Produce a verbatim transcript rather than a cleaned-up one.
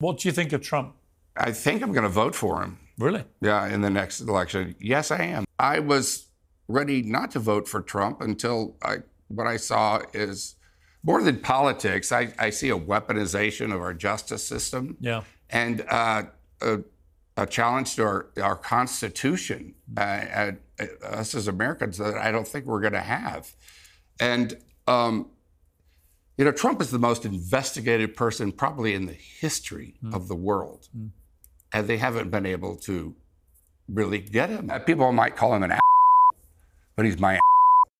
What do you think of Trump? I think I'm going to vote for him. Really? Yeah, in the next election. Yes, I am. I was ready not to vote for Trump until I, what I saw is more than politics. I, I see a weaponization of our justice system. Yeah. And uh, a, a challenge to our, our Constitution, uh, uh, us as Americans, that I don't think we're going to have. And, um, you know, Trump is the most investigated person probably in the history mm. of the world. Mm. And they haven't been able to really get him. Uh, people might call him an ass, but he's my ass.